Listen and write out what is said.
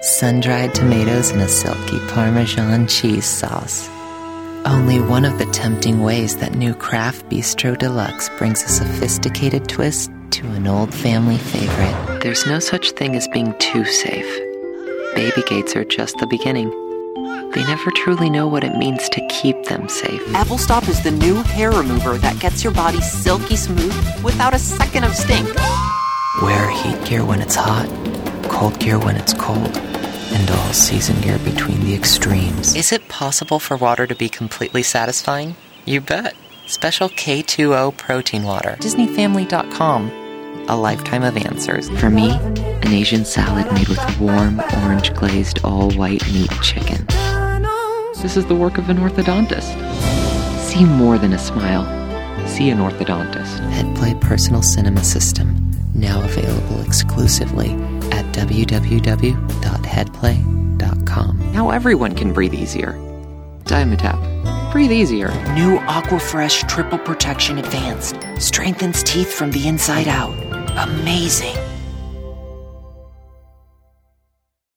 sun-dried tomatoes in a silky Parmesan cheese sauce. Only one of the tempting ways that new Craft Bistro Deluxe brings a sophisticated twist to an old family favorite. There's no such thing as being too safe. Baby gates are just the beginning. They never truly know what it means to keep them safe. Applestop is the new hair remover that gets your body silky smooth without a second of stink. Wear heat gear when it's hot, cold gear when it's cold, and all season gear between the extremes. Is it possible for water to be completely satisfying? You bet. Special K2O protein water. DisneyFamily.com. A lifetime of answers. For me, an Asian salad made with warm, orange-glazed, all-white meat chicken. This is the work of an orthodontist. See more than a smile. See an orthodontist. Headplay Personal Cinema System. Now available exclusively at www.headplay.com. Now everyone can breathe easier. Dimetapp. Breathe easier. New Aquafresh Triple Protection Advanced. Strengthens teeth from the inside out. Amazing.